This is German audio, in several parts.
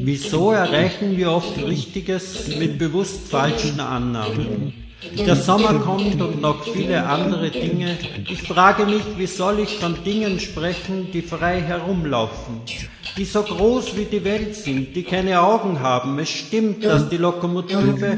Wieso erreichen wir oft Richtiges mit bewusst falschen Annahmen? Der Sommer kommt und noch viele andere Dinge. Ich frage mich, wie soll ich von Dingen sprechen, die frei herumlaufen, die so groß wie die Welt sind, die keine Augen haben. Es stimmt, dass die Lokomotive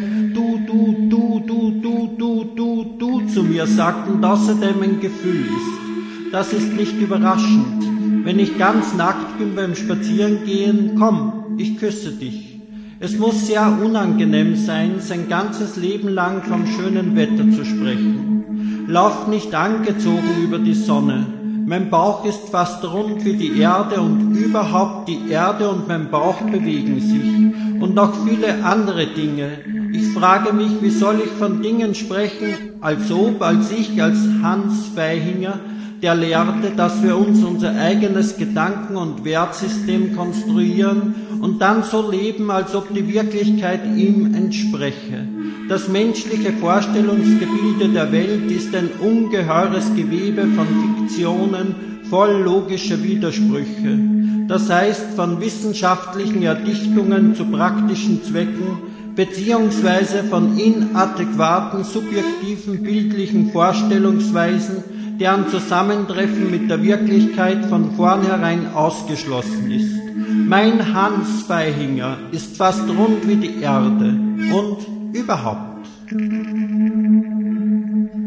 du zu mir sagt und außerdem ein Gefühl ist. Das ist nicht überraschend. Wenn ich ganz nackt bin beim Spazierengehen, komm, ich küsse dich. Es muss sehr unangenehm sein, sein ganzes Leben lang vom schönen Wetter zu sprechen. Lauf nicht angezogen über die Sonne. Mein Bauch ist fast rund wie die Erde und überhaupt die Erde und mein Bauch bewegen sich. Und noch viele andere Dinge. Ich frage mich, wie soll ich von Dingen sprechen, als ich als Hans Vaihinger, der lehrte, dass wir uns unser eigenes Gedanken- und Wertsystem konstruieren und dann so leben, als ob die Wirklichkeit ihm entspreche. Das menschliche Vorstellungsgebilde der Welt ist ein ungeheures Gewebe von Fiktionen voll logischer Widersprüche. Das heißt, von wissenschaftlichen Erdichtungen zu praktischen Zwecken, beziehungsweise von inadäquaten, subjektiven, bildlichen Vorstellungsweisen, deren Zusammentreffen mit der Wirklichkeit von vornherein ausgeschlossen ist. Mein Hans Vaihinger ist fast rund wie die Erde und überhaupt.